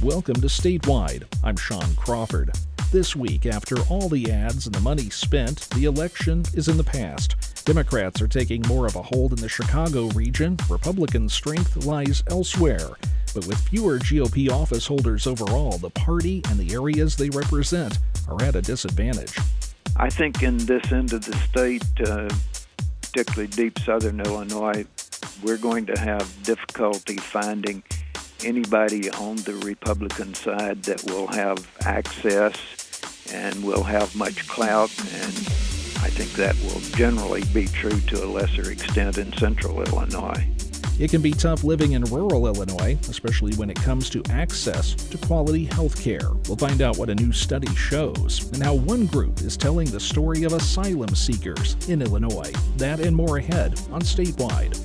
Welcome to Statewide. I'm Sean Crawford. This week, after all the ads and the money spent, the election is in the past. Democrats are taking more of a hold in the Chicago region. Republican strength lies elsewhere. But with fewer GOP office holders overall, the party and the areas they represent are at a disadvantage. I think in this end of the state, particularly deep southern Illinois, we're going to have difficulty finding anybody on the Republican side that will have access and will have much clout, and I think that will generally be true to a lesser extent in central Illinois. It can be tough living in rural Illinois, especially when it comes to access to quality health care. We'll find out what a new study shows and how one group is telling the story of asylum seekers in Illinois. That and more ahead on Statewide.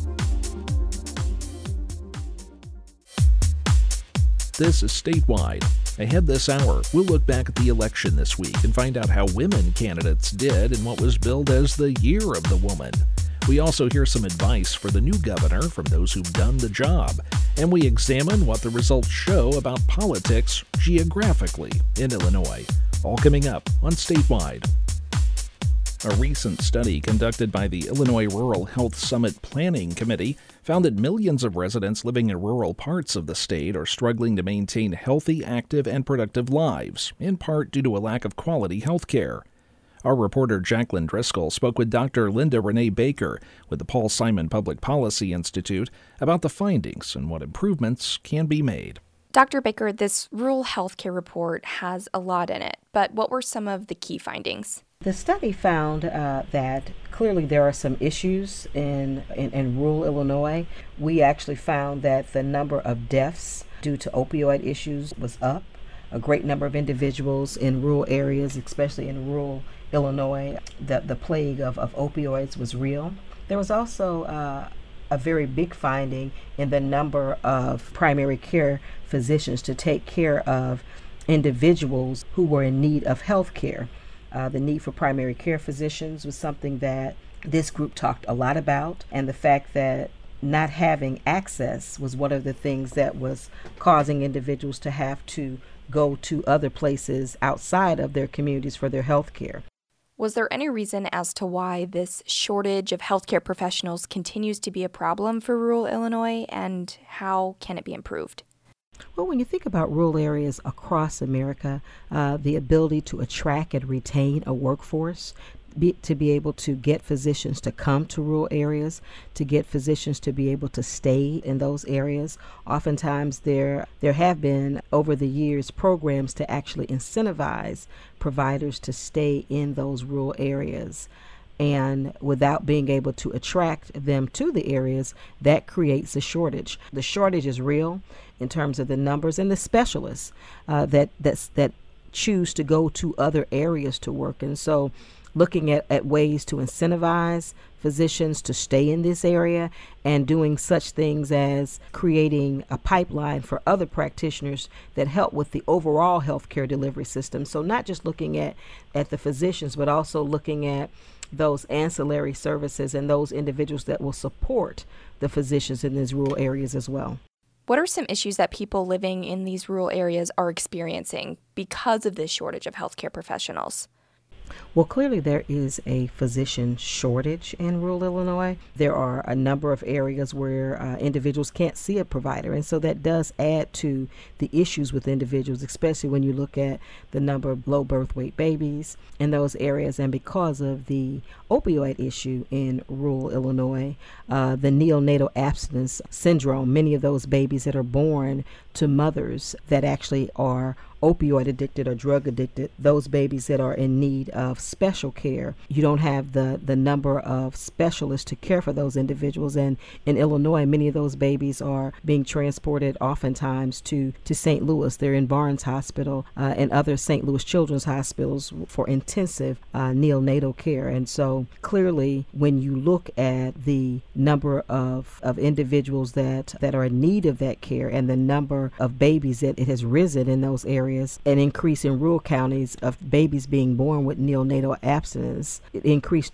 This is Statewide. Ahead this hour, we'll look back at the election this week and find out how women candidates did in what was billed as the Year of the Woman. We also hear some advice for the new governor from those who've done the job, and we examine what the results show about politics geographically in Illinois. All coming up on Statewide. A recent study conducted by the Illinois Rural Health Summit Planning Committee found that millions of residents living in rural parts of the state are struggling to maintain healthy, active, and productive lives, in part due to a lack of quality health care. Our reporter Jacqueline Driscoll spoke with Dr. Linda Renee Baker with the Paul Simon Public Policy Institute about the findings and what improvements can be made. Dr. Baker, this rural health care report has a lot in it, but what were some of the key findings? The study found that clearly there are some issues in rural Illinois. We actually found that the number of deaths due to opioid issues was up. A great number of individuals in rural areas, especially in rural Illinois, the plague of opioids was real. There was also a very big finding in the number of primary care physicians to take care of individuals who were in need of health care. The need for primary care physicians was something that this group talked a lot about, and the fact that not having access was one of the things that was causing individuals to have to go to other places outside of their communities for their health care. Was there any reason as to why this shortage of healthcare professionals continues to be a problem for rural Illinois, and how can it be improved? Well, when you think about rural areas across America, the ability to attract and retain a workforce, to be able to get physicians to come to rural areas, to get physicians to be able to stay in those areas. Oftentimes there have been over the years programs to actually incentivize providers to stay in those rural areas. And without being able to attract them to the areas, that creates a shortage. The shortage is real in terms of the numbers and the specialists that choose to go to other areas to work. And so looking at ways to incentivize physicians to stay in this area and doing such things as creating a pipeline for other practitioners that help with the overall healthcare delivery system. So not just looking at the physicians, but also looking at those ancillary services and those individuals that will support the physicians in these rural areas as well. What are some issues that people living in these rural areas are experiencing because of this shortage of healthcare professionals? Well, clearly there is a physician shortage in rural Illinois. There are a number of areas where individuals can't see a provider, and so that does add to the issues with individuals, especially when you look at the number of low birth weight babies in those areas. And because of the opioid issue in rural Illinois, the neonatal abstinence syndrome, many of those babies that are born to mothers that actually are opioid addicted or drug addicted, those babies that are in need of special care, you don't have the number of specialists to care for those individuals. And in Illinois, many of those babies are being transported oftentimes to St. Louis. They're in Barnes Hospital and other St. Louis children's hospitals for intensive neonatal care. And so clearly, when you look at the number of individuals that are in need of that care and the number of babies that it has risen in those areas, areas, an increase in rural counties of babies being born with neonatal abstinence. It increased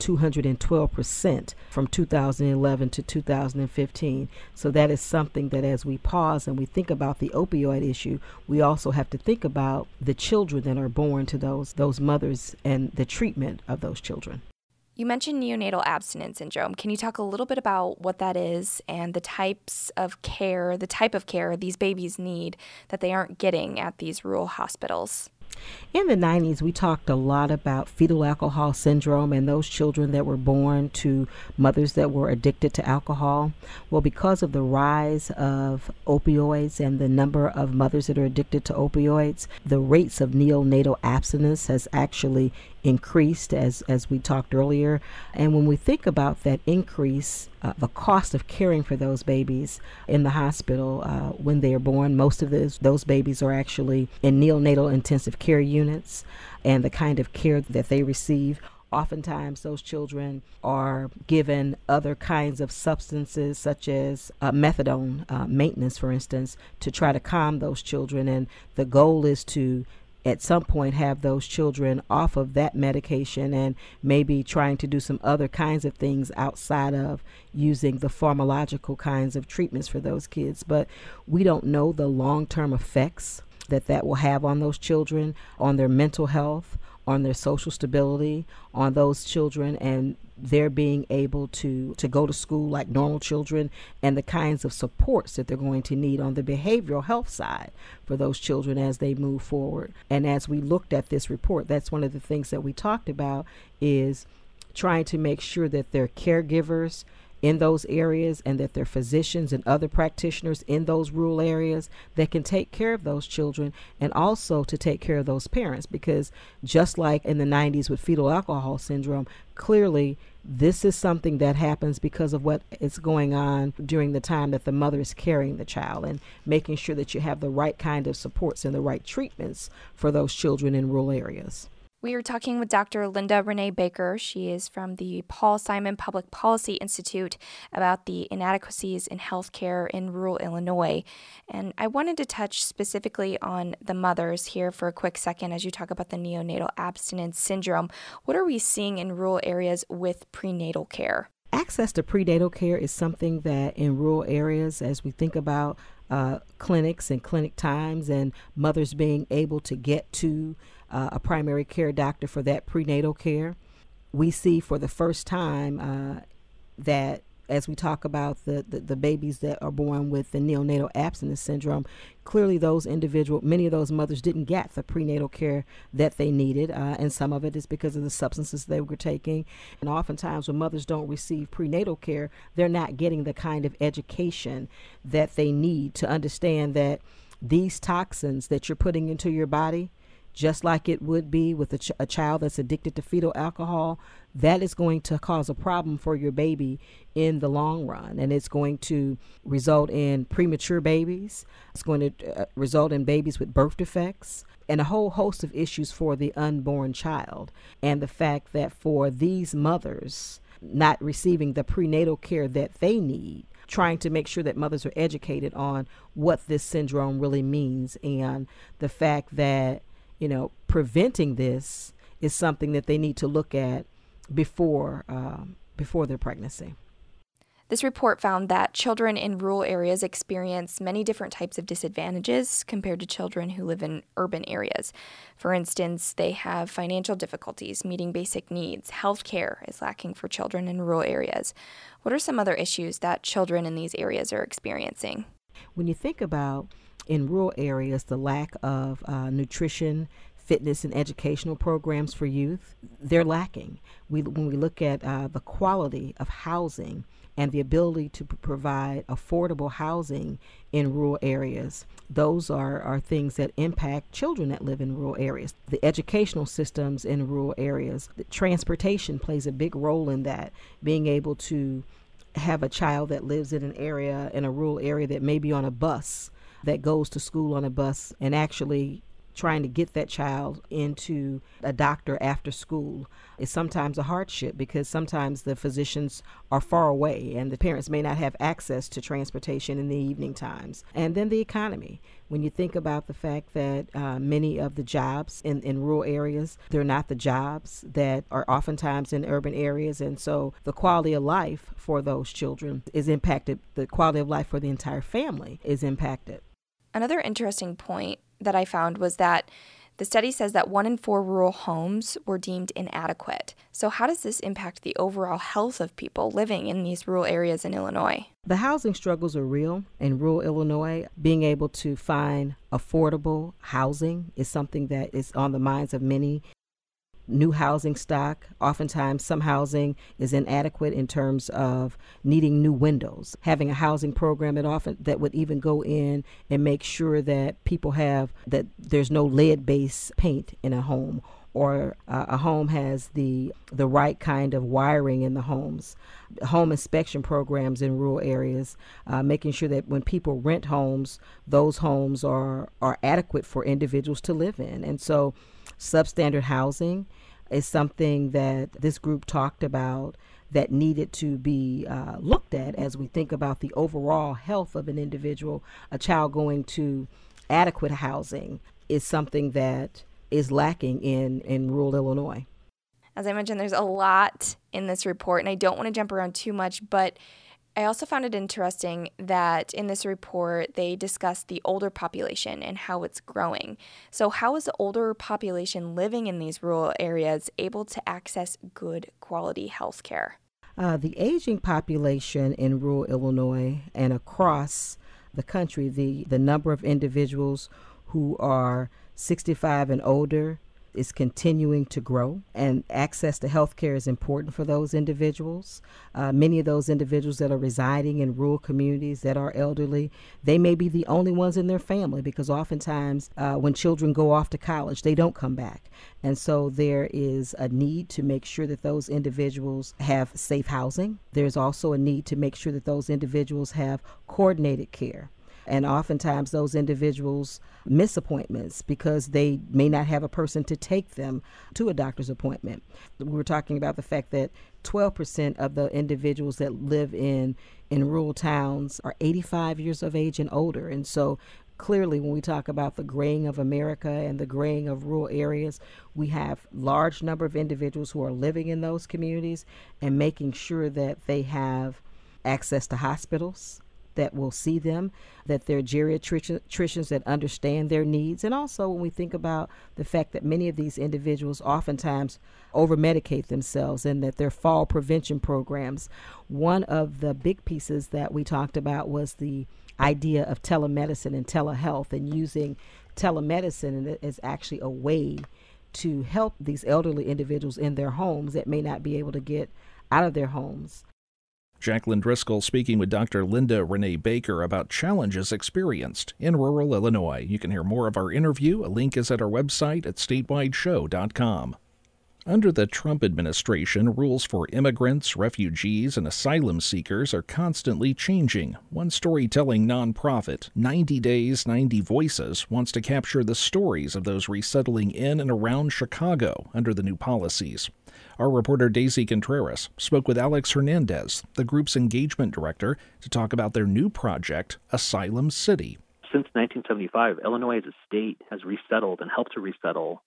212% from 2011 to 2015. So that is something that as we pause and we think about the opioid issue, we also have to think about the children that are born to those mothers and the treatment of those children. You mentioned neonatal abstinence syndrome. Can you talk a little bit about what that is and the type of care these babies need that they aren't getting at these rural hospitals? In the 90s, we talked a lot about fetal alcohol syndrome and those children that were born to mothers that were addicted to alcohol. Well, because of the rise of opioids and the number of mothers that are addicted to opioids, the rates of neonatal abstinence has actually increased, as we talked earlier. And when we think about that increase, the cost of caring for those babies in the hospital when they are born, most of those babies are actually in neonatal intensive care units, and the kind of care that they receive, oftentimes those children are given other kinds of substances such as methadone maintenance, for instance, to try to calm those children. And the goal is to at some point have those children off of that medication and maybe trying to do some other kinds of things outside of using the pharmacological kinds of treatments for those kids. But we don't know the long-term effects that will have on those children, on their mental health, on their social stability, on those children and their being able to go to school like normal children, and the kinds of supports that they're going to need on the behavioral health side for those children as they move forward. And as we looked at this report, that's one of the things that we talked about, is trying to make sure that their caregivers in those areas and that there are physicians and other practitioners in those rural areas that can take care of those children and also to take care of those parents. Because just like in the 90s with fetal alcohol syndrome, clearly this is something that happens because of what is going on during the time that the mother is carrying the child, and making sure that you have the right kind of supports and the right treatments for those children in rural areas. We are talking with Dr. Linda Renee Baker. She is from the Paul Simon Public Policy Institute about the inadequacies in healthcare in rural Illinois. And I wanted to touch specifically on the mothers here for a quick second as you talk about the neonatal abstinence syndrome. What are we seeing in rural areas with prenatal care? Access to prenatal care is something that in rural areas, as we think about clinics and clinic times and mothers being able to get to a primary care doctor for that prenatal care, we see for the first time that as we talk about the babies that are born with the neonatal abstinence syndrome, clearly many of those mothers didn't get the prenatal care that they needed, and some of it is because of the substances they were taking. And oftentimes when mothers don't receive prenatal care, they're not getting the kind of education that they need to understand that these toxins that you're putting into your body, just like it would be with a child that's addicted to fetal alcohol, that is going to cause a problem for your baby in the long run. And it's going to result in premature babies. It's going to result in babies with birth defects and a whole host of issues for the unborn child. And the fact that for these mothers not receiving the prenatal care that they need, trying to make sure that mothers are educated on what this syndrome really means, and the fact that preventing this is something that they need to look at before their pregnancy. This report found that children in rural areas experience many different types of disadvantages compared to children who live in urban areas. For instance, they have financial difficulties meeting basic needs. Healthcare is lacking for children in rural areas. What are some other issues that children in these areas are experiencing? When you think about in rural areas, the lack of nutrition, fitness, and educational programs for youth, they're lacking. When we look at the quality of housing and the ability to provide affordable housing in rural areas, those are things that impact children that live in rural areas. The educational systems in rural areas, the transportation plays a big role in that, being able to have a child that lives in a rural area that may be on a bus, that goes to school on a bus and actually trying to get that child into a doctor after school is sometimes a hardship because sometimes the physicians are far away and the parents may not have access to transportation in the evening times. And then the economy. When you think about the fact that many of the jobs in rural areas, they're not the jobs that are oftentimes in urban areas. And so the quality of life for those children is impacted. The quality of life for the entire family is impacted. Another interesting point that I found was that the study says that 1 in 4 rural homes were deemed inadequate. So how does this impact the overall health of people living in these rural areas in Illinois? The housing struggles are real in rural Illinois. Being able to find affordable housing is something that is on the minds of many. New housing stock, oftentimes some housing is inadequate in terms of needing new windows. Having a housing program that would even go in and make sure that people have, that there's no lead-based paint in a home, or a home has the right kind of wiring in the homes. Home inspection programs in rural areas, making sure that when people rent homes, those homes are adequate for individuals to live in. And so substandard housing is something that this group talked about that needed to be looked at as we think about the overall health of an individual. A child going to adequate housing is something that is lacking in rural Illinois. As I mentioned, there's a lot in this report, and I don't want to jump around too much, but I also found it interesting that in this report, they discussed the older population and how it's growing. So how is the older population living in these rural areas able to access good quality health care? The aging population in rural Illinois and across the country, the number of individuals who are 65 and older is continuing to grow, and access to health care is important for those individuals. Many of those individuals that are residing in rural communities that are elderly, they may be the only ones in their family because oftentimes when children go off to college, they don't come back. And so there is a need to make sure that those individuals have safe housing. There's also a need to make sure that those individuals have coordinated care. And oftentimes those individuals miss appointments because they may not have a person to take them to a doctor's appointment. We were talking about the fact that 12% of the individuals that live in rural towns are 85 years of age and older. And so clearly when we talk about the graying of America and the graying of rural areas, we have large number of individuals who are living in those communities and making sure that they have access to hospitals that will see them, that they're geriatricians that understand their needs. And also when we think about the fact that many of these individuals oftentimes over-medicate themselves and that their fall prevention programs, one of the big pieces that we talked about was the idea of telemedicine and telehealth, and using telemedicine as actually a way to help these elderly individuals in their homes that may not be able to get out of their homes. Jacqueline Driscoll speaking with Dr. Linda Renee Baker about challenges experienced in rural Illinois. You can hear more of our interview. A link is at our website at statewideshow.com. Under the Trump administration, rules for immigrants, refugees, and asylum seekers are constantly changing. One storytelling nonprofit, 90 Days, 90 Voices, wants to capture the stories of those resettling in and around Chicago under the new policies. Our reporter Daisy Contreras spoke with Alex Hernandez, the group's engagement director, to talk about their new project, Asylum City. Since 1975, Illinois as a state has resettled and helped to resettle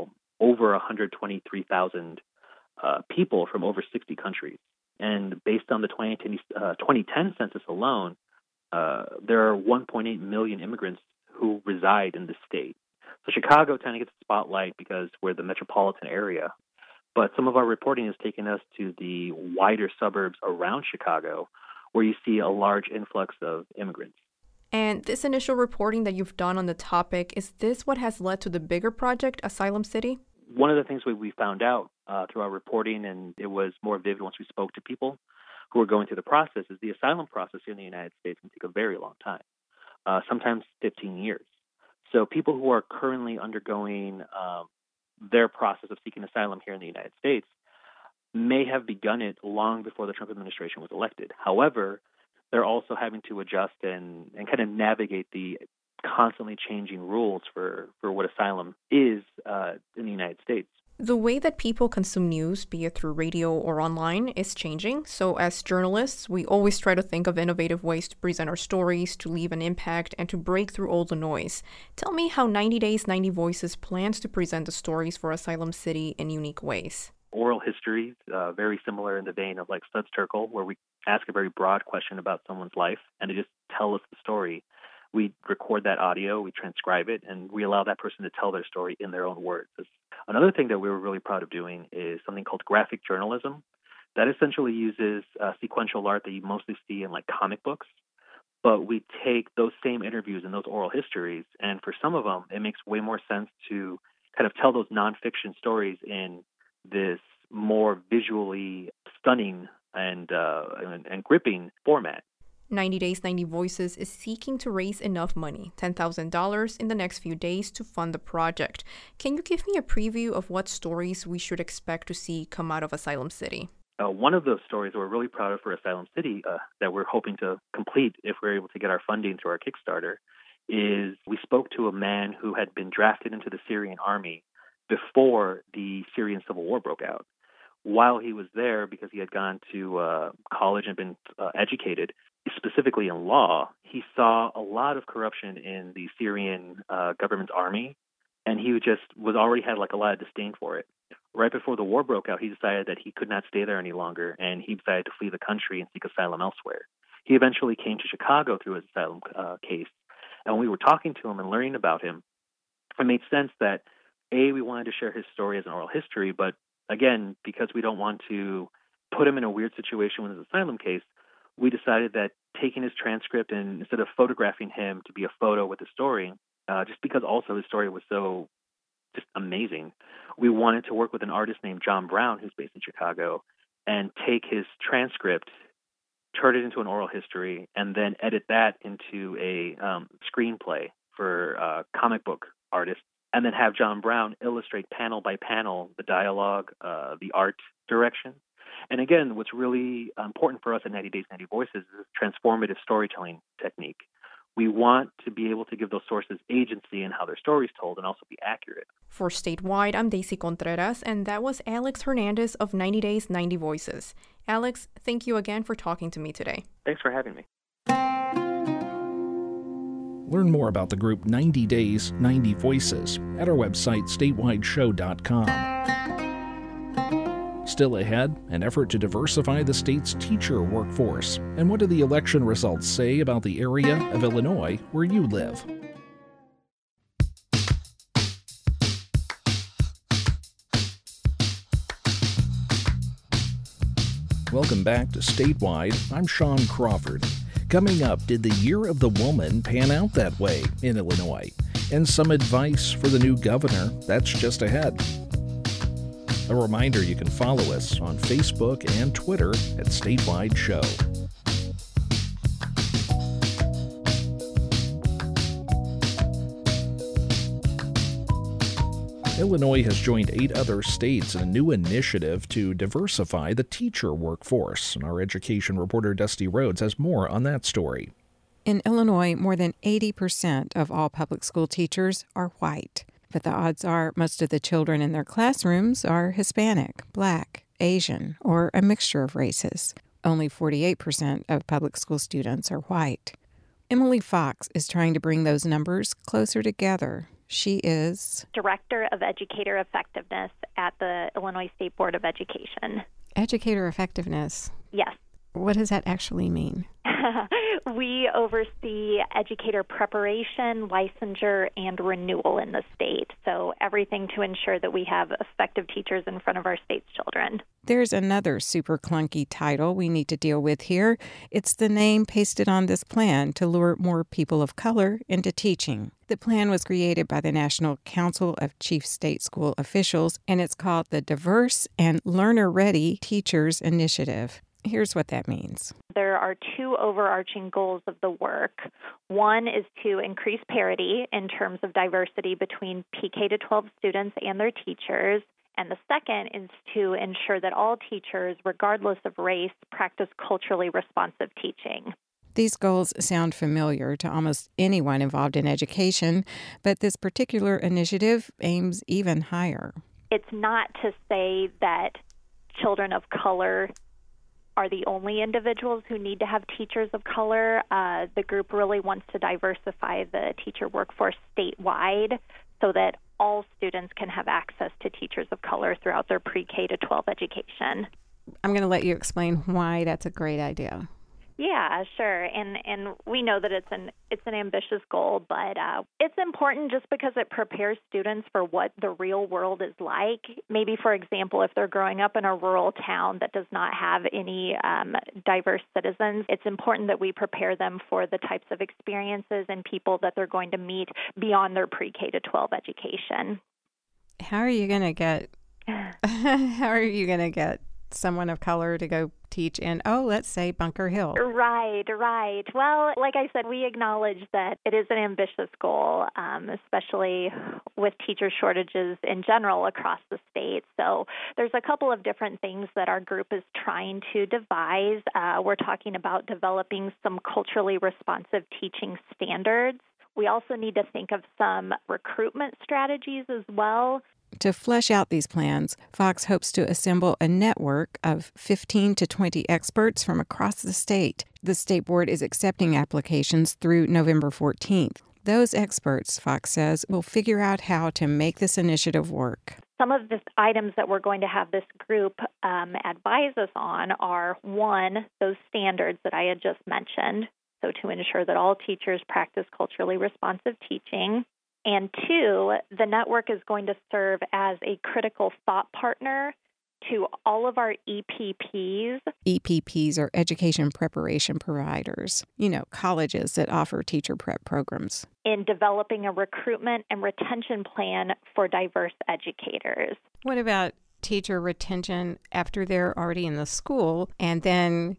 over 123,000 people from over 60 countries. And based on the 2010 census alone, there are 1.8 million immigrants who reside in the state. So Chicago kind of gets the spotlight because we're the metropolitan area. But some of our reporting has taken us to the wider suburbs around Chicago, where you see a large influx of immigrants. And this initial reporting that you've done on the topic, is this what has led to the bigger project, Asylum City? One of the things we found out through our reporting, and it was more vivid once we spoke to people who were going through the process, is the asylum process here in the United States can take a very long time, sometimes 15 years. So people who are currently undergoing their process of seeking asylum here in the United States may have begun it long before the Trump administration was elected. However, they're also having to adjust and kind of navigate the constantly changing rules for what asylum is in the United States. The way that people consume news, be it through radio or online, is changing. So as journalists, we always try to think of innovative ways to present our stories, to leave an impact, and to break through all the noise. Tell me how 90 Days, 90 Voices plans to present the stories for Asylum City in unique ways. Oral histories, very similar in the vein of like Studs Terkel, where we ask a very broad question about someone's life and they just tell us the story. We record that audio, we transcribe it, and we allow that person to tell their story in their own words. Another thing that we were really proud of doing is something called graphic journalism. That essentially uses sequential art that you mostly see in like comic books, but we take those same interviews and those oral histories, and for some of them, it makes way more sense to kind of tell those nonfiction stories in this more visually stunning and gripping format. 90 Days, 90 Voices is seeking to raise enough money, $10,000 in the next few days, to fund the project. Can you give me a preview of what stories we should expect to see come out of Asylum City? One of those stories that we're really proud of for Asylum City that we're hoping to complete if we're able to get our funding through our Kickstarter is we spoke to a man who had been drafted into the Syrian army before the Syrian civil war broke out. While he was there, because he had gone to college and been educated, specifically in law, he saw a lot of corruption in the Syrian government's army, and he already had like a lot of disdain for it. Right before the war broke out, he decided that he could not stay there any longer, and he decided to flee the country and seek asylum elsewhere. He eventually came to Chicago through his asylum case, and when we were talking to him and learning about him, it made sense that, A, we wanted to share his story as an oral history, but again, because we don't want to put him in a weird situation with his asylum case, we decided that taking his transcript and instead of photographing him to be a photo with the story, just because also his story was so just amazing, we wanted to work with an artist named John Brown, who's based in Chicago, and take his transcript, turn it into an oral history, and then edit that into a screenplay for comic book artists, and then have John Brown illustrate panel by panel the dialogue, the art direction. And again, what's really important for us at 90 Days, 90 Voices is transformative storytelling technique. We want to be able to give those sources agency in how their story is told and also be accurate. For Statewide, I'm Daisy Contreras, and that was Alex Hernandez of 90 Days, 90 Voices. Alex, thank you again for talking to me today. Thanks for having me. Learn more about the group 90 Days, 90 Voices at our website, statewideshow.com. Still ahead, an effort to diversify the state's teacher workforce. And what do the election results say about the area of Illinois where you live? Welcome back to Statewide. I'm Sean Crawford. Coming up, did the Year of the Woman pan out that way in Illinois? And some advice for the new governor, that's just ahead. A reminder, you can follow us on Facebook and Twitter at Statewide Show. Illinois has joined 8 other states in a new initiative to diversify the teacher workforce. And our education reporter Dusty Rhodes has more on that story. In Illinois, more than 80% of all public school teachers are white. But the odds are most of the children in their classrooms are Hispanic, Black, Asian, or a mixture of races. Only 48% of public school students are white. Emily Fox is trying to bring those numbers closer together. She is Director of Educator Effectiveness at the Illinois State Board of Education. Educator Effectiveness? Yes. What does that actually mean? We oversee educator preparation, licensure, and renewal in the state. So everything to ensure that we have effective teachers in front of our state's children. There's another super clunky title we need to deal with here. It's the name pasted on this plan to lure more people of color into teaching. The plan was created by the National Council of Chief State School Officials, and it's called the Diverse and Learner-Ready Teachers Initiative. Here's what that means. There are 2 overarching goals of the work. One is to increase parity in terms of diversity between PK to 12 students and their teachers. And the second is to ensure that all teachers, regardless of race, practice culturally responsive teaching. These goals sound familiar to almost anyone involved in education, but this particular initiative aims even higher. It's not to say that children of color are the only individuals who need to have teachers of color. The group really wants to diversify the teacher workforce statewide so that all students can have access to teachers of color throughout their pre-K to 12 education. I'm going to let you explain why that's a great idea. Yeah, sure. And we know that it's an ambitious goal, but it's important just because it prepares students for what the real world is like. Maybe, for example, if they're growing up in a rural town that does not have any diverse citizens, it's important that we prepare them for the types of experiences and people that they're going to meet beyond their pre-K to 12 education. How are you going to get someone of color to go teach in, let's say Bunker Hill? Right. Well, like I said, we acknowledge that it is an ambitious goal, especially with teacher shortages in general across the state. So there's a couple of different things that our group is trying to devise. We're talking about developing some culturally responsive teaching standards. We also need to think of some recruitment strategies as well. To flesh out these plans, Fox hopes to assemble a network of 15 to 20 experts from across the state. The state board is accepting applications through November 14th. Those experts, Fox says, will figure out how to make this initiative work. Some of the items that we're going to have this group advise us on are, one, those standards that I had just mentioned, so to ensure that all teachers practice culturally responsive teaching. And two, the network is going to serve as a critical thought partner to all of our EPPs. EPPs are education preparation providers, colleges that offer teacher prep programs. In developing a recruitment and retention plan for diverse educators. What about teacher retention after they're already in the school and then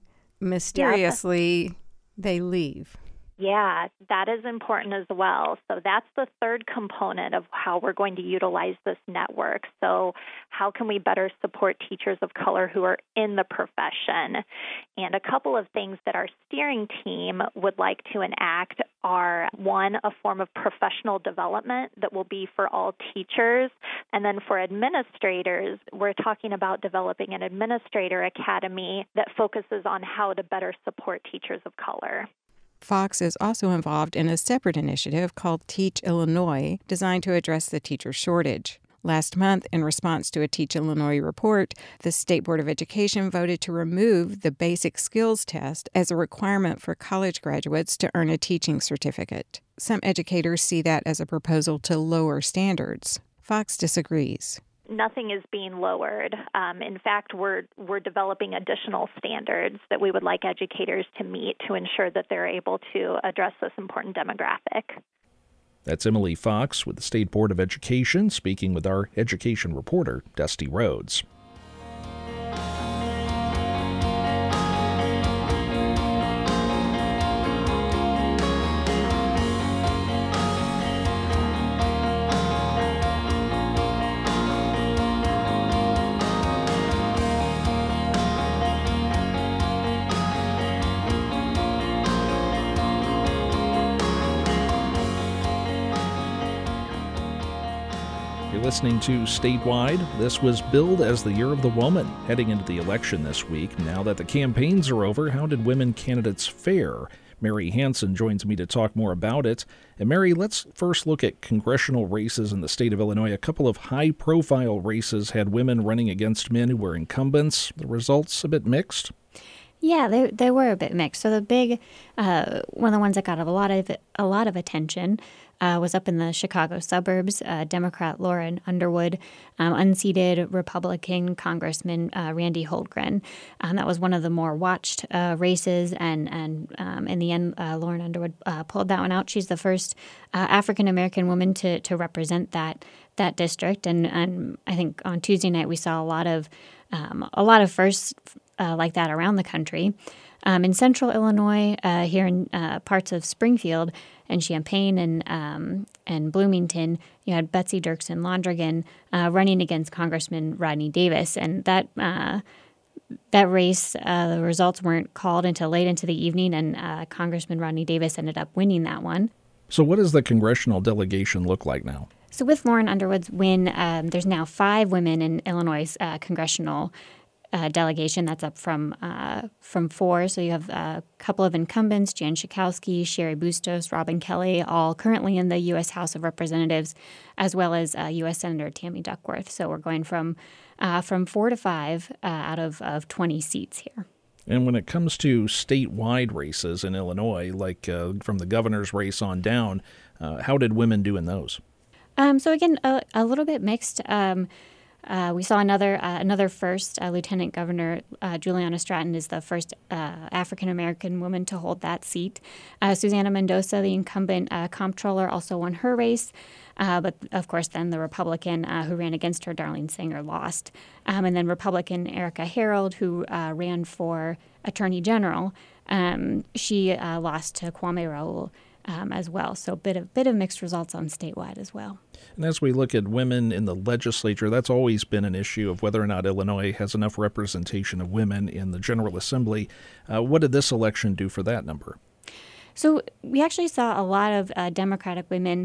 mysteriously they leave? Yeah, that is important as well. So that's the third component of how we're going to utilize this network. So how can we better support teachers of color who are in the profession? And a couple of things that our steering team would like to enact are, one, a form of professional development that will be for all teachers. And then for administrators, we're talking about developing an administrator academy that focuses on how to better support teachers of color. Fox is also involved in a separate initiative called Teach Illinois, designed to address the teacher shortage. Last month, in response to a Teach Illinois report, the State Board of Education voted to remove the basic skills test as a requirement for college graduates to earn a teaching certificate. Some educators see that as a proposal to lower standards. Fox disagrees. Nothing is being lowered. In fact, we're developing additional standards that we would like educators to meet to ensure that they're able to address this important demographic. That's Emily Fox with the State Board of Education speaking with our education reporter, Dusty Rhodes. Listening to Statewide. This was billed as the Year of the Woman, heading into the election this week. Now that the campaigns are over, how did women candidates fare? Mary Hansen joins me to talk more about it. And Mary, let's first look at congressional races in the state of Illinois. A couple of high-profile races had women running against men who were incumbents. The results a bit mixed? Yeah, they were a bit mixed. So the big one of the ones that got a lot of attention was up in the Chicago suburbs. Democrat Lauren Underwood unseated Republican Congressman Randy Holdgren. That was one of the more watched races, and in the end, Lauren Underwood pulled that one out. She's the first African American woman to represent that district, and I think on Tuesday night we saw a lot of firsts like that around the country. In central Illinois, here in parts of Springfield and Champaign and Bloomington, you had Betsy Dirksen Londrigan running against Congressman Rodney Davis, and that that race, the results weren't called until late into the evening, and Congressman Rodney Davis ended up winning that one. So what does the congressional delegation look like now? So with Lauren Underwood's win, there's now 5 women in Illinois' congressional delegation. That's up from 4. So you have a couple of incumbents, Jan Schakowsky, Sherry Bustos, Robin Kelly, all currently in the U.S. House of Representatives, as well as U.S. Senator Tammy Duckworth. So we're going from 4 to 5 out of 20 seats here. And when it comes to statewide races in Illinois, like from the governor's race on down, how did women do in those? So again, a little bit mixed. We saw another first. Lieutenant Governor Juliana Stratton is the first African-American woman to hold that seat. Susana Mendoza, the incumbent comptroller, also won her race. But, of course, then the Republican who ran against her, Darlene Sanger, lost. And then Republican Erica Harold, who ran for Attorney General, she lost to Kwame Raoul as well. So bit of mixed results on statewide as well. And as we look at women in the legislature, that's always been an issue of whether or not Illinois has enough representation of women in the General Assembly. What did this election do for that number? So we actually saw a lot of Democratic women.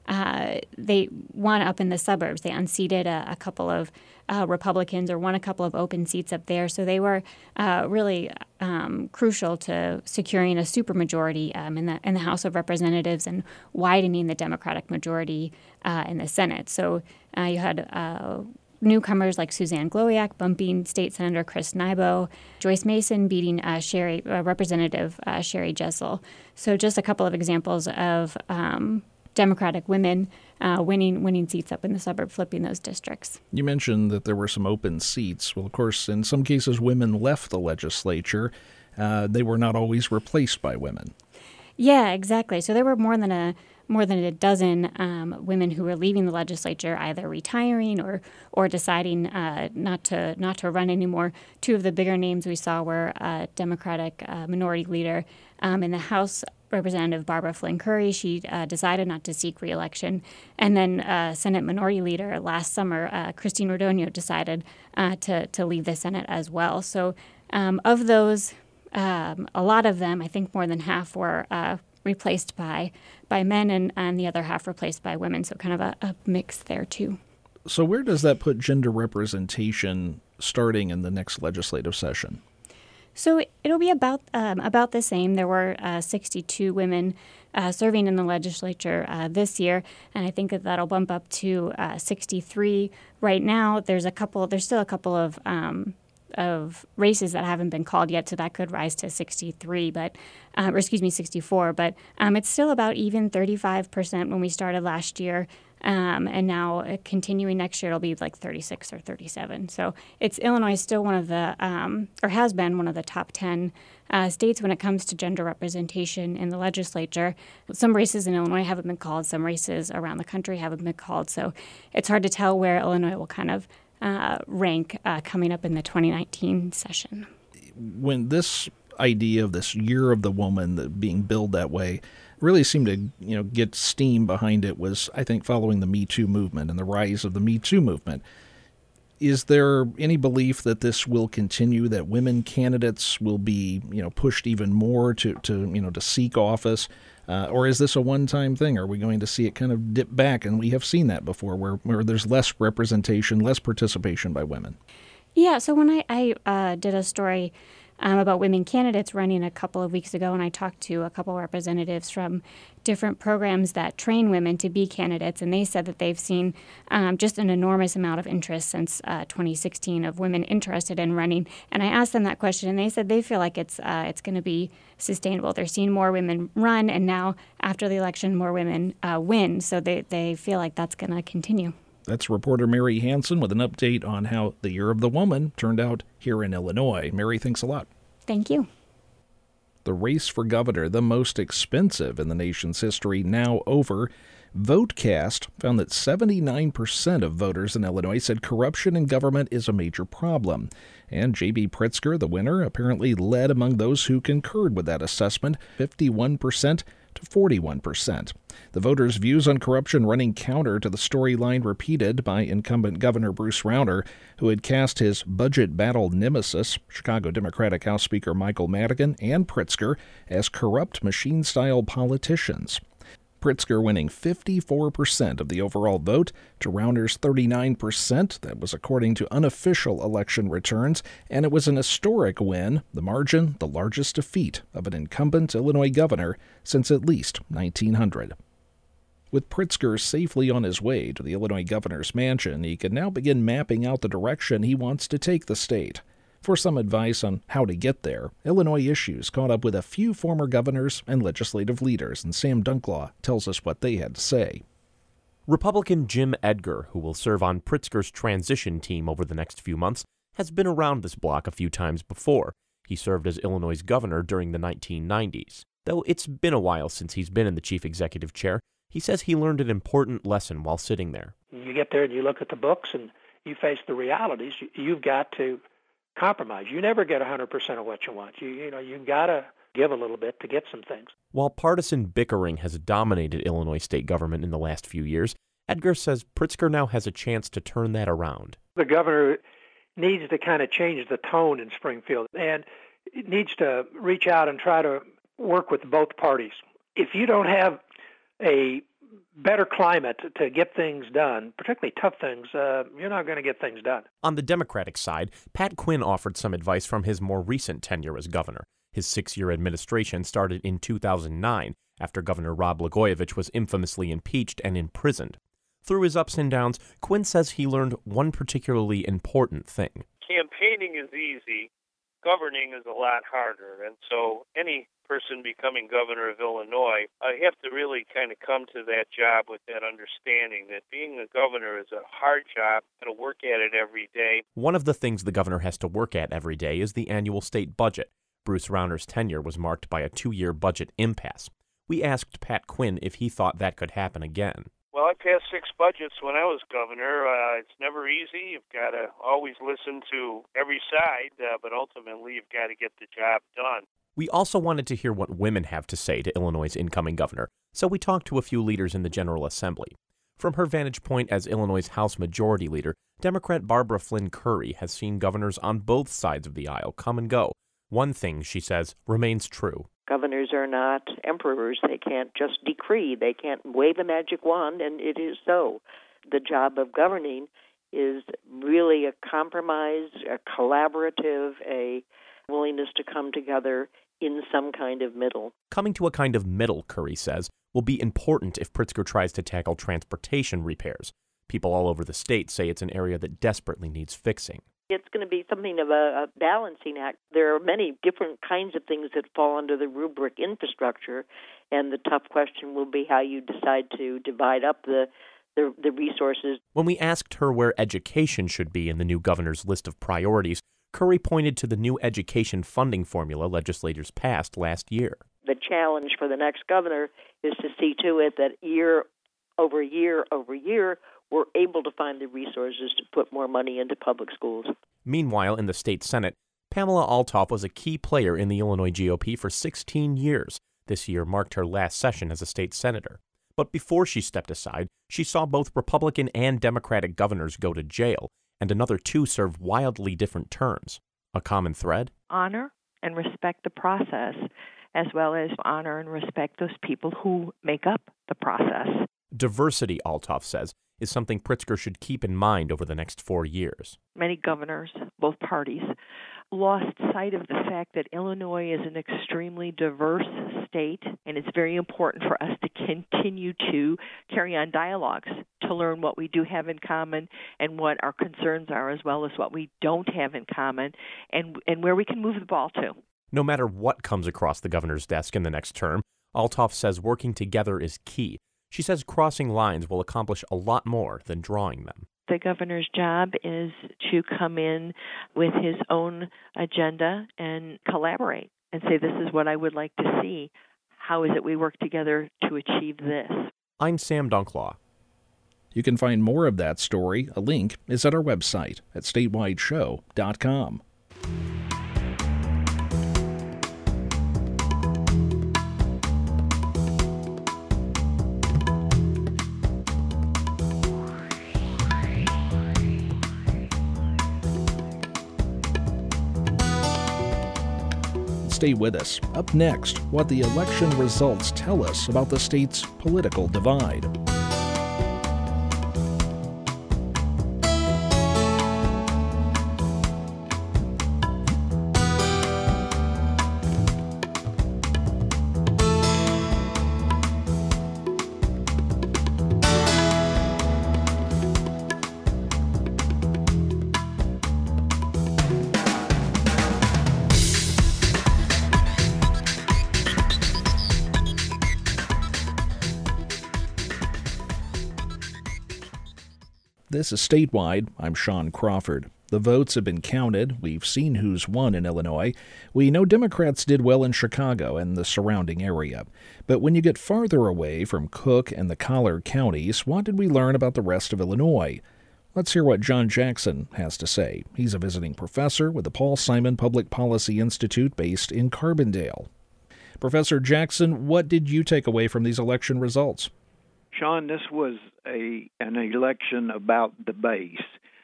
They won up in the suburbs. They unseated a couple of Republicans or won a couple of open seats up there. So they were really crucial to securing a supermajority in the House of Representatives and widening the Democratic majority in the Senate. So you had newcomers like Suzanne Glowiak bumping State Senator Chris Nybo, Joyce Mason beating Representative Sherry Jessel. So just a couple of examples of Democratic women winning seats up in the suburb, flipping those districts. You mentioned that there were some open seats. Well, of course, in some cases, women left the legislature. They were not always replaced by women. Yeah, exactly. So there were more than a dozen women who were leaving the legislature, either retiring or deciding not to run anymore. 2 of the bigger names we saw were Democratic Minority Leader in the House, Representative Barbara Flynn Curry. She decided not to seek re-election. And then Senate Minority Leader last summer, Christine Rodonio, decided to leave the Senate as well. So of those, a lot of them, I think more than half, were replaced by men and the other half replaced by women. So kind of a mix there, too. So where does that put gender representation starting in the next legislative session? So it'll be about the same. There were 62 women serving in the legislature this year, and I think that'll bump up to 63 right now. There's still a couple of races that haven't been called yet, so that could rise to 63, 64. But it's still about even 35% when we started last year. And now continuing next year, it'll be like 36 or 37. So Illinois is still one of the, or has been one of the top 10 states when it comes to gender representation in the legislature. Some races in Illinois haven't been called. Some races around the country haven't been called. So it's hard to tell where Illinois will kind of rank coming up in the 2019 session. When this idea of this Year of the Woman being billed that way really seemed to get steam behind it was, I think, following the Me Too movement and the rise of the Me Too movement. Is there any belief that this will continue, that women candidates will be pushed even more to seek office, or is this a one-time thing? Are we going to see it kind of dip back? And we have seen that before, where there's less representation, less participation by women. Yeah. So when I did a story about women candidates running a couple of weeks ago, and I talked to a couple of representatives from different programs that train women to be candidates, and they said that they've seen just an enormous amount of interest since 2016 of women interested in running. And I asked them that question, and they said they feel like it's going to be sustainable. They're seeing more women run, and now after the election, more women win. So they feel like that's going to continue. That's reporter Mary Hansen with an update on how the Year of the Woman turned out here in Illinois. Mary, thanks a lot. Thank you. The race for governor, the most expensive in the nation's history, now over. VoteCast found that 79% of voters in Illinois said corruption in government is a major problem. And J.B. Pritzker, the winner, apparently led among those who concurred with that assessment. 51% to 41%. The voters' views on corruption running counter to the storyline repeated by incumbent Governor Bruce Rauner, who had cast his budget battle nemesis, Chicago Democratic House Speaker Michael Madigan and Pritzker, as corrupt machine-style politicians. Pritzker winning 54% of the overall vote to Rauner's 39%. That was according to unofficial election returns, and it was an historic win, the margin the largest defeat of an incumbent Illinois governor since at least 1900. With Pritzker safely on his way to the Illinois governor's mansion, he can now begin mapping out the direction he wants to take the state. For some advice on how to get there, Illinois Issues caught up with a few former governors and legislative leaders, and Sam Dunklaw tells us what they had to say. Republican Jim Edgar, who will serve on Pritzker's transition team over the next few months, has been around this block a few times before. He served as Illinois' governor during the 1990s. Though it's been a while since he's been in the chief executive chair, he says he learned an important lesson while sitting there. You get there and you look at the books and you face the realities. You've got to compromise. You never get 100% of what you want. You've got to give a little bit to get some things. While partisan bickering has dominated Illinois state government in the last few years, Edgar says Pritzker now has a chance to turn that around. The governor needs to kind of change the tone in Springfield and needs to reach out and try to work with both parties. If you don't have a better climate to get things done, particularly tough things, you're not going to get things done. On the Democratic side, Pat Quinn offered some advice from his more recent tenure as governor. His 6-year administration started in 2009, after Governor Rod Blagojevich was infamously impeached and imprisoned. Through his ups and downs, Quinn says he learned one particularly important thing. Campaigning is easy. Governing is a lot harder. And so any person becoming governor of Illinois, I have to really kind of come to that job with that understanding that being a governor is a hard job, got to work at it every day. One of the things the governor has to work at every day is the annual state budget. Bruce Rauner's tenure was marked by a 2-year budget impasse. We asked Pat Quinn if he thought that could happen again. Well, I passed 6 budgets when I was governor. It's never easy. You've got to always listen to every side, but ultimately you've got to get the job done. We also wanted to hear what women have to say to Illinois' incoming governor, so we talked to a few leaders in the General Assembly. From her vantage point as Illinois' House Majority Leader, Democrat Barbara Flynn Curry has seen governors on both sides of the aisle come and go. One thing, she says, remains true. Governors are not emperors. They can't just decree. They can't wave a magic wand, and it is so. The job of governing is really a compromise, a collaborative, a willingness to come together in some kind of middle. Coming to a kind of middle, Curry says, will be important if Pritzker tries to tackle transportation repairs. People all over the state say it's an area that desperately needs fixing. It's going to be something of a balancing act. There are many different kinds of things that fall under the rubric infrastructure, and the tough question will be how you decide to divide up the resources. When we asked her where education should be in the new governor's list of priorities, Curry pointed to the new education funding formula legislators passed last year. The challenge for the next governor is to see to it that year over year over year, we're able to find the resources to put more money into public schools. Meanwhile, in the state Senate, Pamela Althoff was a key player in the Illinois GOP for 16 years. This year marked her last session as a state senator. But before she stepped aside, she saw both Republican and Democratic governors go to jail, and another 2 serve wildly different terms. A common thread? Honor and respect the process, as well as honor and respect those people who make up the process. Diversity, Althoff says, is something Pritzker should keep in mind over the next 4 years. Many governors, both parties, lost sight of the fact that Illinois is an extremely diverse state, and it's very important for us to continue to carry on dialogues to learn what we do have in common and what our concerns are, as well as what we don't have in common, and where we can move the ball to. No matter what comes across the governor's desk in the next term, Althoff says working together is key. She says crossing lines will accomplish a lot more than drawing them. The governor's job is to come in with his own agenda and collaborate and say, this is what I would like to see. How is it we work together to achieve this? I'm Sam Dunklaw. You can find more of that story. A link is at our website at statewideshow.com. Stay with us. Up next, what the election results tell us about the state's political divide. This is Statewide. I'm Sean Crawford. The votes have been counted. We've seen who's won in Illinois. We know Democrats did well in Chicago and the surrounding area. But when you get farther away from Cook and the Collier counties, what did we learn about the rest of Illinois? Let's hear what John Jackson has to say. He's a visiting professor with the Paul Simon Public Policy Institute based in Carbondale. Professor Jackson, what did you take away from these election results? Sean, this was an election about the base.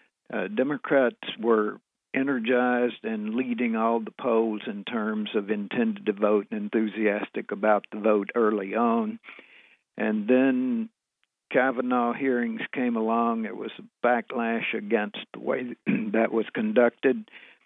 Democrats were energized and leading all the polls in terms of intended to vote and enthusiastic about the vote early on. And then Kavanaugh hearings came along. It was a backlash against the way that was conducted.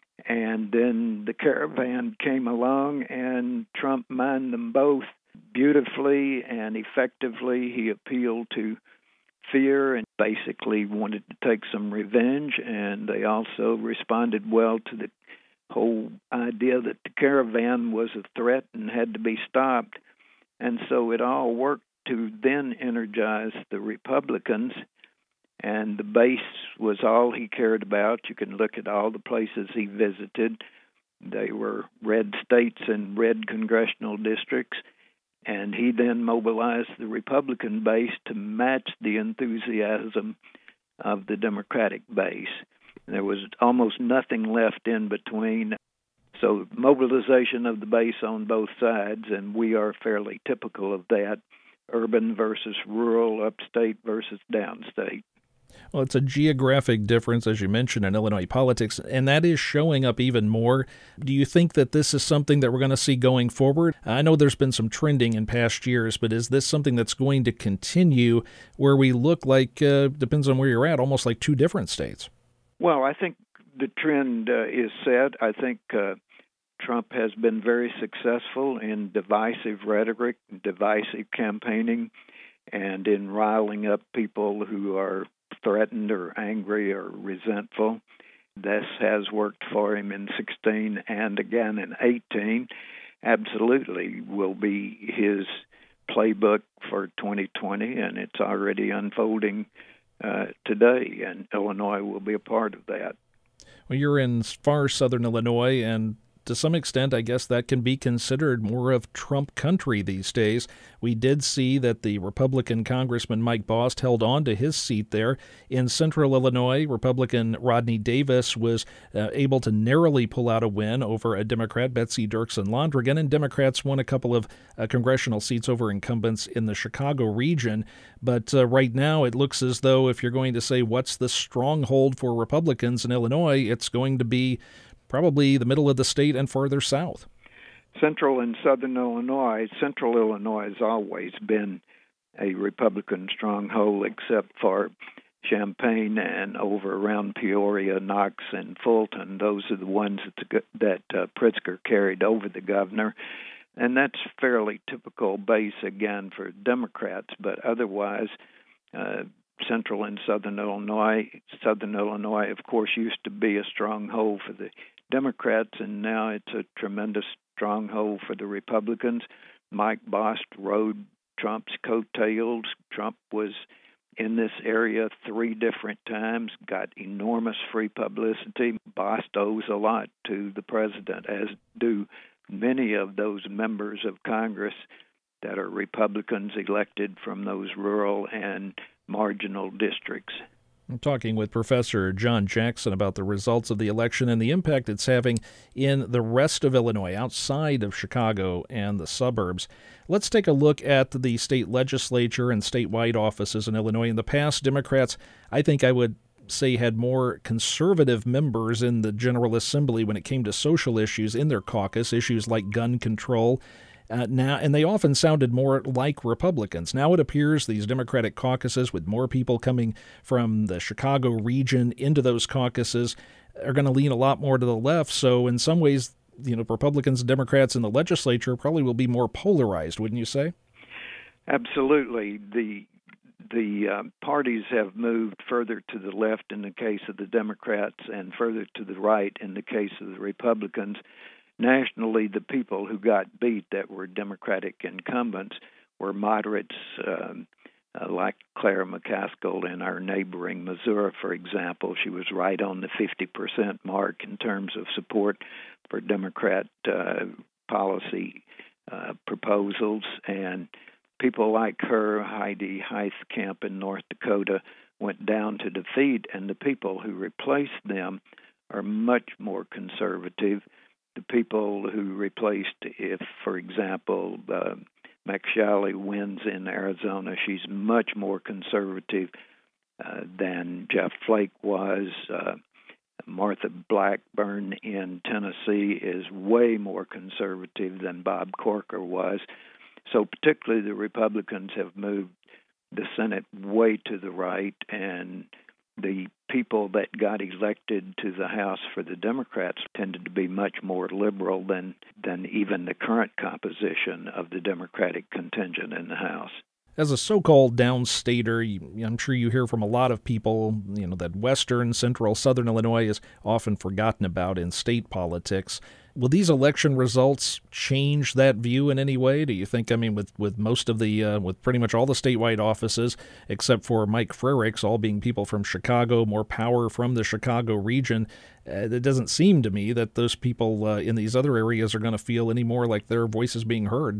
And then the caravan came along, and Trump mined them both beautifully and effectively. He appealed to fear and basically wanted to take some revenge, and they also responded well to the whole idea that the caravan was a threat and had to be stopped. And so it all worked to then energize the Republicans, and the base was all he cared about. You can look at all the places he visited. They were red states and red congressional districts. And he then mobilized the Republican base to match the enthusiasm of the Democratic base. There was almost nothing left in between. So mobilization of the base on both sides, and we are fairly typical of that, urban versus rural, upstate versus downstate. Well, it's a geographic difference, as you mentioned, in Illinois politics, and that is showing up even more. Do you think that this is something that we're going to see going forward? I know there's been some trending in past years, but is this something that's going to continue where we look like, depends on where you're at, almost like two different states? Well, I think the trend is set. I think Trump has been very successful in divisive rhetoric, divisive campaigning, and in riling up people who are threatened or angry or resentful. This has worked for him in 16 and again in 18. Absolutely will be his playbook for 2020, and it's already unfolding today, and Illinois will be a part of that. Well, you're in far southern Illinois, and to some extent, I guess that can be considered more of Trump country these days. We did see that the Republican Congressman Mike Bost held on to his seat there. In central Illinois, Republican Rodney Davis was able to narrowly pull out a win over a Democrat, Betsy Dirksen Londrigan, and Democrats won a couple of congressional seats over incumbents in the Chicago region. But right now, it looks as though if you're going to say what's the stronghold for Republicans in Illinois, it's going to be probably the middle of the state and farther south. Central and southern Illinois. Central Illinois has always been a Republican stronghold, except for Champaign and over around Peoria, Knox, and Fulton. Those are the ones that Pritzker carried over the governor. And that's fairly typical base, again, for Democrats. But otherwise, Central and Southern Illinois, of course, used to be a stronghold for the Democrats, and now it's a tremendous stronghold for the Republicans. Mike Bost rode Trump's coattails. Trump was in this area 3 different times, got enormous free publicity. Bost owes a lot to the president, as do many of those members of Congress that are Republicans elected from those rural and marginal districts. I'm talking with Professor John Jackson about the results of the election and the impact it's having in the rest of Illinois, outside of Chicago and the suburbs. Let's take a look at the state legislature and statewide offices in Illinois. In the past, Democrats, I think I would say, had more conservative members in the General Assembly when it came to social issues in their caucus, issues like gun control. Now, and they often sounded more like Republicans. Now it appears these Democratic caucuses, with more people coming from the Chicago region into those caucuses, are going to lean a lot more to the left. So in some ways, Republicans and Democrats in the legislature probably will be more polarized, wouldn't you say? Absolutely. The parties have moved further to the left in the case of the Democrats and further to the right in the case of the Republicans. Nationally, the people who got beat that were Democratic incumbents were moderates like Clara McCaskill in our neighboring Missouri, for example. She was right on the 50% mark in terms of support for Democrat policy proposals. And people like her, Heidi Heithkamp in North Dakota, went down to defeat, and the people who replaced them are much more conservative. The people who replaced, if, for example, McShally wins in Arizona, she's much more conservative than Jeff Flake was. Martha Blackburn in Tennessee is way more conservative than Bob Corker was. So particularly the Republicans have moved the Senate way to the right, and the people that got elected to the House for the Democrats tended to be much more liberal than even the current composition of the Democratic contingent in the House. As a so-called downstater, I'm sure you hear from a lot of people, that western, central, southern Illinois is often forgotten about in state politics. Will these election results change that view in any way? Do you think, with most of with pretty much all the statewide offices, except for Mike Frerichs, all being people from Chicago, more power from the Chicago region, it doesn't seem to me that those people in these other areas are going to feel any more like their voice is being heard.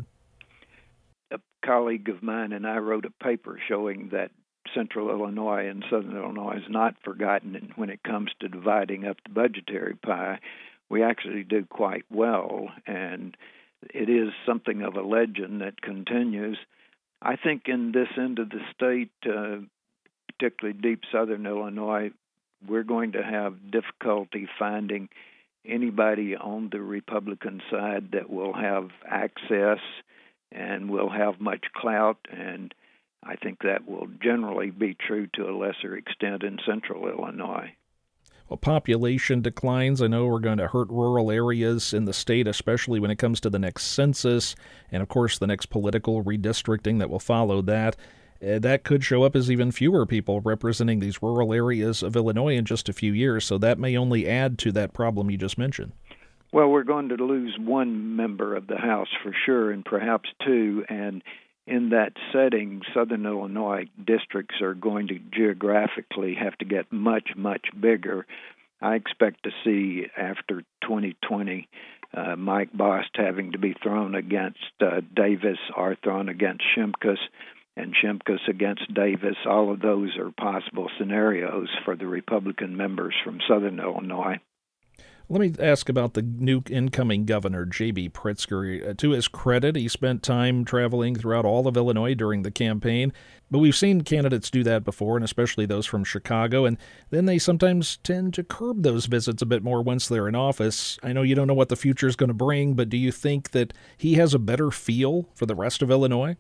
A colleague of mine and I wrote a paper showing that Central Illinois and Southern Illinois is not forgotten when it comes to dividing up the budgetary pie. We actually do quite well, and it is something of a legend that continues. I think in this end of the state, particularly deep southern Illinois, we're going to have difficulty finding anybody on the Republican side that will have access and will have much clout, and I think that will generally be true to a lesser extent in central Illinois. Well, population declines, I know, are going to hurt rural areas in the state, especially when it comes to the next census and, of course, the next political redistricting that will follow that. That could show up as even fewer people representing these rural areas of Illinois in just a few years, so that may only add to that problem you just mentioned. Well, we're going to lose one member of the House for sure, and perhaps two, and in that setting, Southern Illinois districts are going to geographically have to get much, much bigger. I expect to see after 2020 Mike Bost having to be thrown against Davis or thrown against Shimkus, and Shimkus against Davis. All of those are possible scenarios for the Republican members from Southern Illinois. Let me ask about the new incoming governor, J.B. Pritzker. To his credit, he spent time traveling throughout all of Illinois during the campaign, but we've seen candidates do that before, and especially those from Chicago, and then they sometimes tend to curb those visits a bit more once they're in office. I know you don't know what the future is going to bring, but do you think that he has a better feel for the rest of Illinois?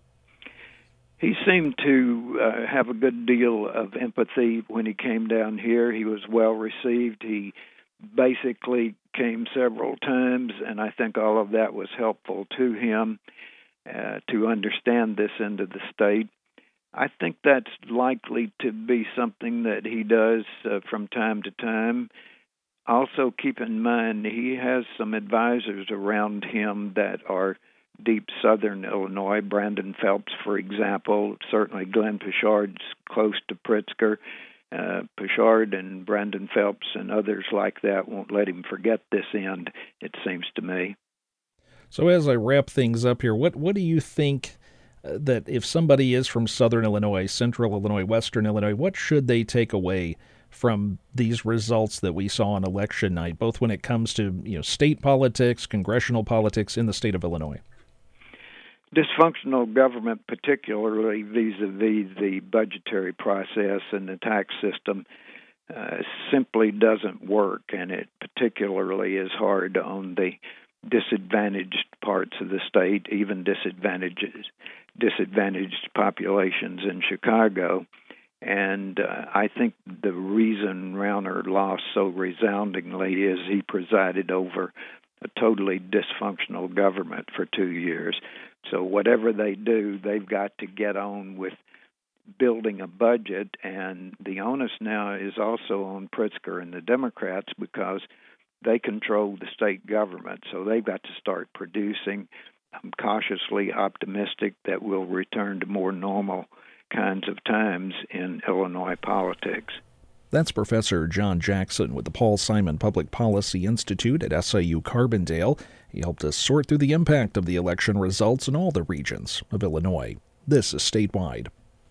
He seemed to have a good deal of empathy when he came down here. He was well received. He basically came several times, and I think all of that was helpful to him to understand this end of the state. I think that's likely to be something that he does from time to time. Also, keep in mind, he has some advisors around him that are deep southern Illinois. Brandon Phelps, for example, certainly Glenn Pichard's close to Pritzker. Pichard and Brandon Phelps and others like that won't let him forget this end, it seems to me. So as I wrap things up here, what do you think that if somebody is from southern Illinois, central Illinois, western Illinois, what should they take away from these results that we saw on election night, both when it comes to state politics, congressional politics in the state of Illinois? Dysfunctional government, particularly vis-a-vis the budgetary process and the tax system, simply doesn't work, and it particularly is hard on the disadvantaged parts of the state, even disadvantaged populations in Chicago. And I think the reason Rauner lost so resoundingly is he presided over a totally dysfunctional government for 2 years. So whatever they do, they've got to get on with building a budget, and the onus now is also on Pritzker and the Democrats because they control the state government. So they've got to start producing. I'm cautiously optimistic that we'll return to more normal kinds of times in Illinois politics. That's Professor John Jackson with the Paul Simon Public Policy Institute at SIU Carbondale. He helped us sort through the impact of the election results in all the regions of Illinois. This is Statewide.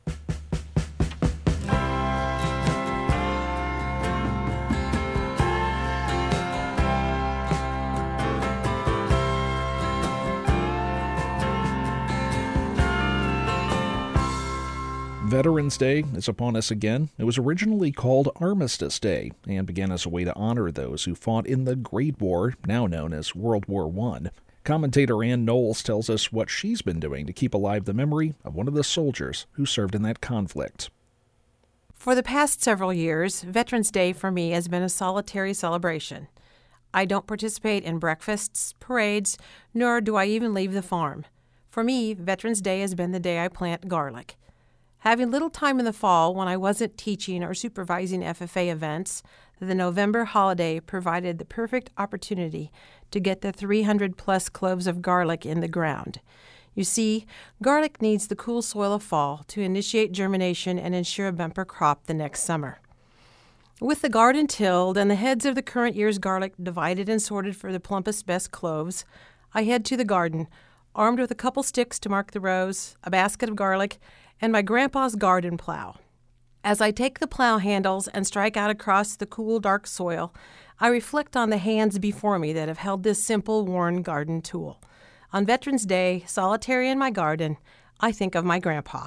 Veterans Day is upon us again. It was originally called Armistice Day and began as a way to honor those who fought in the Great War, now known as World War I. Commentator Ann Knowles tells us what she's been doing to keep alive the memory of one of the soldiers who served in that conflict. For the past several years, Veterans Day for me has been a solitary celebration. I don't participate in breakfasts, parades, nor do I even leave the farm. For me, Veterans Day has been the day I plant garlic. Having little time in the fall when I wasn't teaching or supervising FFA events, the November holiday provided the perfect opportunity to get the 300-plus cloves of garlic in the ground. You see, garlic needs the cool soil of fall to initiate germination and ensure a bumper crop the next summer. With the garden tilled and the heads of the current year's garlic divided and sorted for the plumpest, best cloves, I head to the garden, armed with a couple sticks to mark the rows, a basket of garlic, and my grandpa's garden plow. As I take the plow handles and strike out across the cool, dark soil, I reflect on the hands before me that have held this simple, worn garden tool. On Veterans Day, solitary in my garden, I think of my grandpa.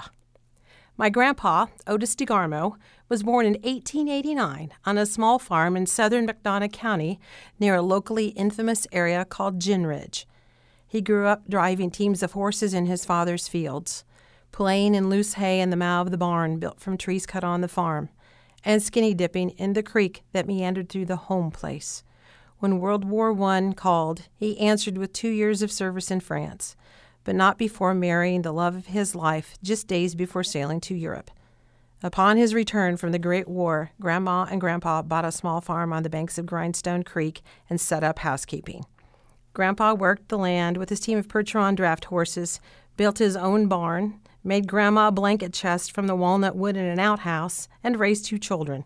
My grandpa, Otis DeGarmo, was born in 1889 on a small farm in southern McDonough County near a locally infamous area called Gin Ridge. He grew up driving teams of horses in his father's fields, playing in loose hay in the mow of the barn built from trees cut on the farm, and skinny dipping in the creek that meandered through the home place. When World War I called, he answered with 2 years of service in France, but not before marrying the love of his life just days before sailing to Europe. Upon his return from the Great War, Grandma and Grandpa bought a small farm on the banks of Grindstone Creek and set up housekeeping. Grandpa worked the land with his team of Percheron draft horses, built his own barn, made Grandma a blanket chest from the walnut wood in an outhouse, and raised 2 children.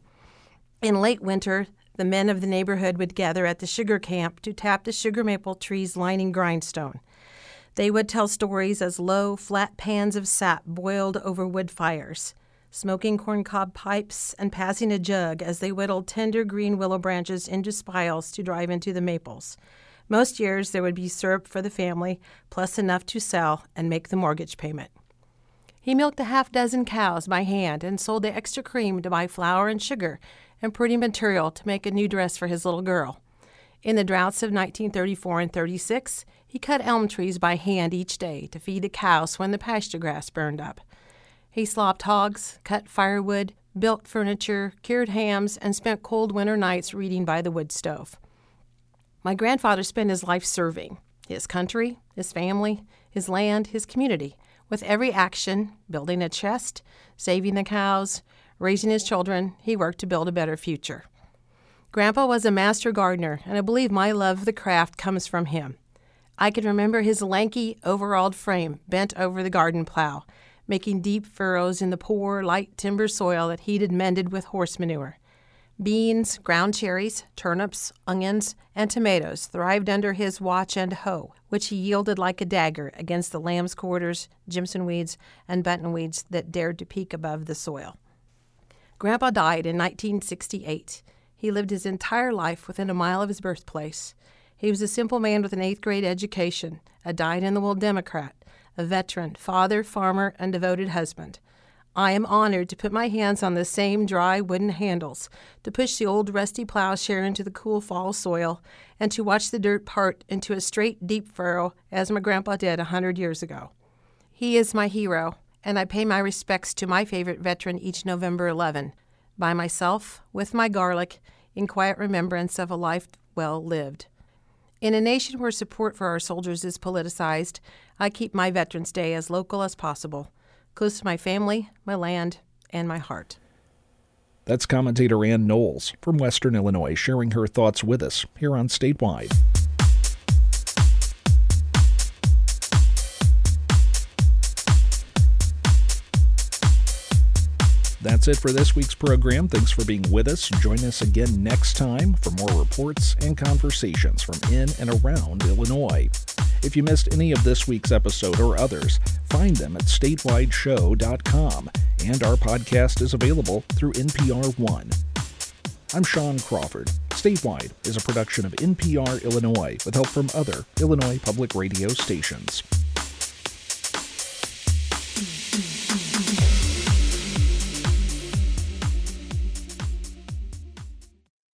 In late winter, the men of the neighborhood would gather at the sugar camp to tap the sugar maple trees lining Grindstone. They would tell stories as low, flat pans of sap boiled over wood fires, smoking corncob pipes and passing a jug as they whittled tender green willow branches into spiles to drive into the maples. Most years there would be syrup for the family, plus enough to sell and make the mortgage payment. He milked a half-dozen cows by hand and sold the extra cream to buy flour and sugar and pretty material to make a new dress for his little girl. In the droughts of 1934 and 36, he cut elm trees by hand each day to feed the cows when the pasture grass burned up. He slopped hogs, cut firewood, built furniture, cured hams, and spent cold winter nights reading by the wood stove. My grandfather spent his life serving his country, his family, his land, his community. With every action, building a chest, saving the cows, raising his children, he worked to build a better future. Grandpa was a master gardener, and I believe my love of the craft comes from him. I can remember his lanky, overalled frame bent over the garden plow, making deep furrows in the poor, light timber soil that he'd mended with horse manure. Beans, ground cherries, turnips, onions, and tomatoes thrived under his watch and hoe, which he yielded like a dagger against the lamb's quarters, Jimson weeds, and buttonweeds that dared to peek above the soil. Grandpa died in 1968. He lived his entire life within a mile of his birthplace. He was a simple man with an 8th-grade education, a dyed-in-the-wool Democrat, a veteran, father, farmer, and devoted husband. I am honored to put my hands on the same dry wooden handles, to push the old rusty plowshare into the cool fall soil, and to watch the dirt part into a straight, deep furrow as my grandpa did 100 years ago. He is my hero, and I pay my respects to my favorite veteran each November 11, by myself, with my garlic, in quiet remembrance of a life well lived. In a nation where support for our soldiers is politicized, I keep my Veterans Day as local as possible, close to my family, my land, and my heart. That's commentator Ann Knowles from Western Illinois sharing her thoughts with us here on Statewide. That's it for this week's program. Thanks for being with us. Join us again next time for more reports and conversations from in and around Illinois. If you missed any of this week's episode or others, find them at statewideshow.com, and our podcast is available through NPR One. I'm Sean Crawford. Statewide is a production of NPR Illinois with help from other Illinois public radio stations.